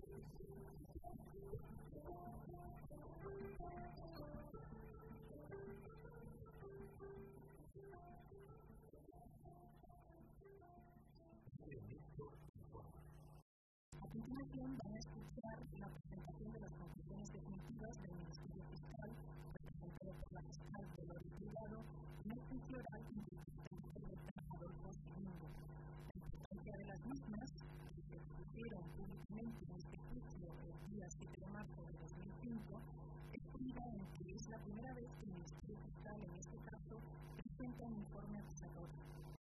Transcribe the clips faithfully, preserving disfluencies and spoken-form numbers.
continuación van a escuchar la presentación de las conclusiones definitivas del Ministerio Fiscal, representado por la fiscal del orden privado, en el juicio oral contra el presidente del Adolfo segundo. La importancia de las mismas, que se expusieron públicamente en este juicio el día siete de marzo de dos mil cinco, es debido en que es la primera vez que el Ministerio Fiscal, en este caso, presenta un informe acusatorio.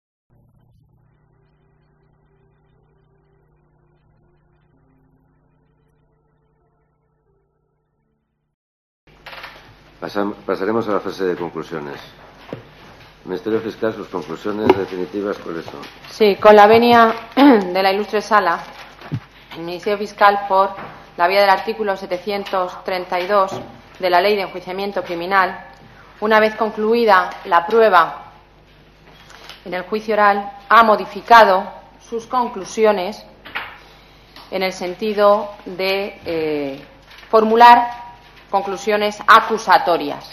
Pasaremos a la fase de conclusiones. Ministerio Fiscal, sus conclusiones definitivas, ¿cuáles son? Sí, con la venia de la ilustre sala, el Ministerio Fiscal, por la vía del artículo setecientos treinta y dos de la Ley de Enjuiciamiento Criminal, una vez concluida la prueba en el juicio oral, ha modificado sus conclusiones en el sentido de eh, formular conclusiones acusatorias.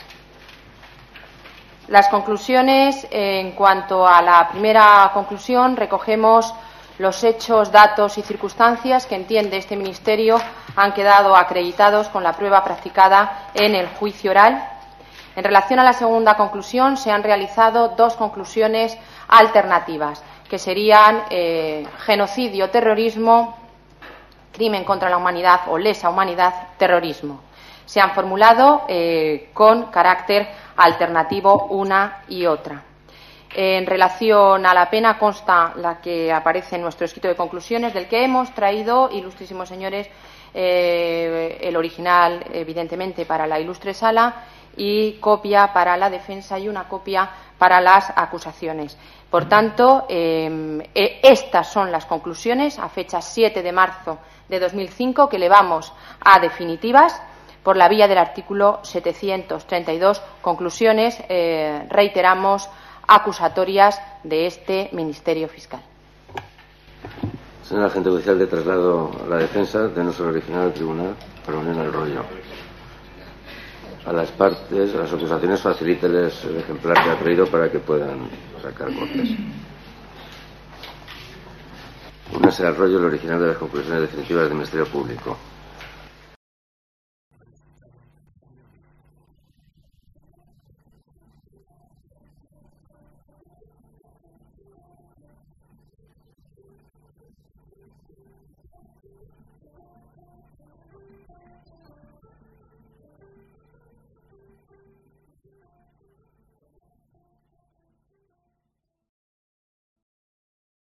Las conclusiones, en cuanto a la primera conclusión, recogemos los hechos, datos y circunstancias que entiende este Ministerio han quedado acreditados con la prueba practicada en el juicio oral. En relación a la segunda conclusión, se han realizado dos conclusiones alternativas, que serían eh, genocidio, terrorismo, crimen contra la humanidad o lesa humanidad, terrorismo. Se han formulado eh, con carácter alternativo una y otra. En relación a la pena, consta la que aparece en nuestro escrito de conclusiones, del que hemos traído, ilustrísimos señores, eh, el original, evidentemente, para la ilustre sala, y copia para la defensa y una copia para las acusaciones. Por tanto, eh, estas son las conclusiones a fecha siete de marzo de dos mil cinco que elevamos a definitivas por la vía del artículo setecientos treinta y dos, conclusiones, eh, reiteramos, acusatorias de este Ministerio Fiscal. Señor agente judicial, de traslado a la defensa, denos el original del tribunal para unir el rollo. A las partes, a las acusaciones, facilíteles el ejemplar que ha traído para que puedan sacar copias. Únase al rollo el original de las conclusiones definitivas del Ministerio Público.